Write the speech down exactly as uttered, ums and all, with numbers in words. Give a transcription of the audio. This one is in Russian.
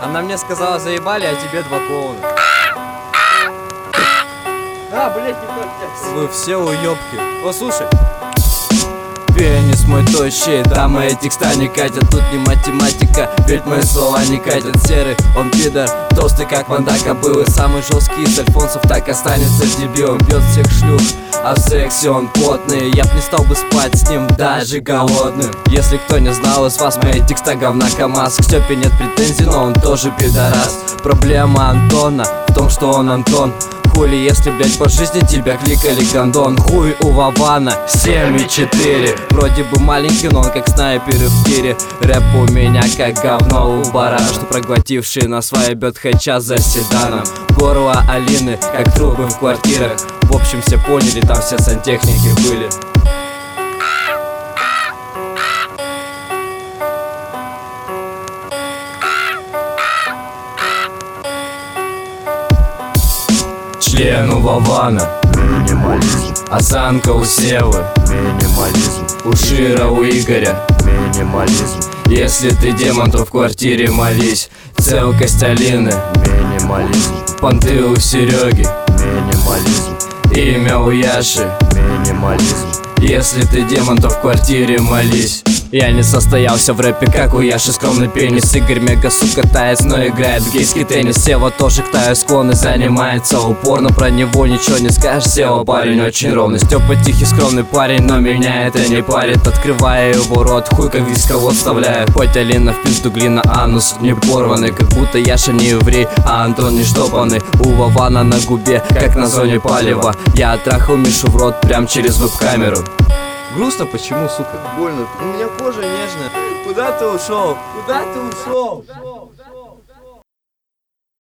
Она мне сказала, заебали, а тебе два клоуна. А, блять, не. Вы все уёбки. Послушай. Пенис мой тощий, да мои текста не катят. Тут не математика, ведь мои слова не катят. Серый, он пидор, толстый как Вандака был. И самый жесткий из альфонсов так останется дебилом. Бьет всех шлюх, а в сексе он потный. Я б не стал бы спать с ним даже голодным. Если кто не знал из вас, мои текста говна КамАЗ. К Стёпе нет претензий, но он тоже пидорас. Проблема Антона в том, что он Антон. Хули, если, блять, по жизни тебя кликали гондон. Хуй у Вована семь и четыре. Вроде бы маленький, но он как снайперы в тире. Рэп у меня как говно у барана, что проглотивший на свое бьет хэча за седаном. Горло Алины, как трубы в квартирах. В общем, все поняли, там все сантехники были. Член у Вована минимализм, осанка у Севы минимализм, у Шира у Игоря минимализм. Если ты демон, то в квартире молись. Целкость Алины минимализм, понты у Сереги минимализм, имя у Яши минимализм. Если ты демон, то в квартире молись. Я не состоялся в рэпе, как у Яши скромный пенис. Игорь мега сука таец, но играет в гейский теннис. Сева тоже к таю склонный, занимается упорно. Про него ничего не скажешь, Сева парень очень ровный. Стёпа тихий скромный парень, но меня это не парит. Открывая его рот, хуй как дисковод вставляю. Хоть Алина в пизду глина, анус не порванный. Как будто Яша не еврей, а Антон не штопанный. У Вована на губе, как на зоне палева. Я оттрахал Мишу в рот прям через веб-камеру. Грустно, почему, сука? Больно. У меня кожа нежная. Куда ты ушел? Куда ты ушел?